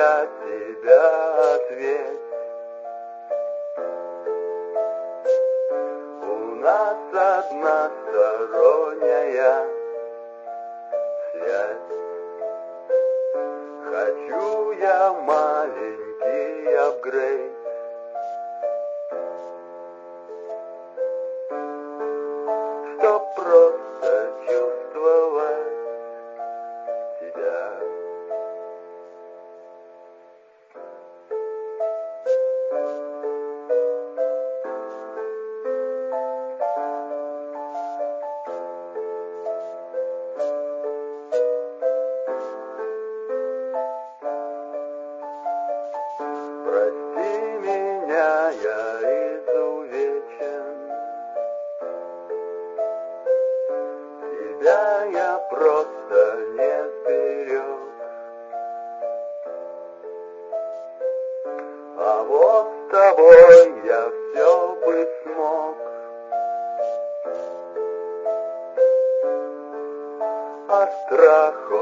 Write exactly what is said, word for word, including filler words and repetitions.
за себя ответь. У нас односторонняя связь. Хочу я маленький апгрейд. Чтоб просто чувствовать тебя. Прости меня, я изувечен. Тебя я просто не сберег. А вот с тобой я все бы смог. А страх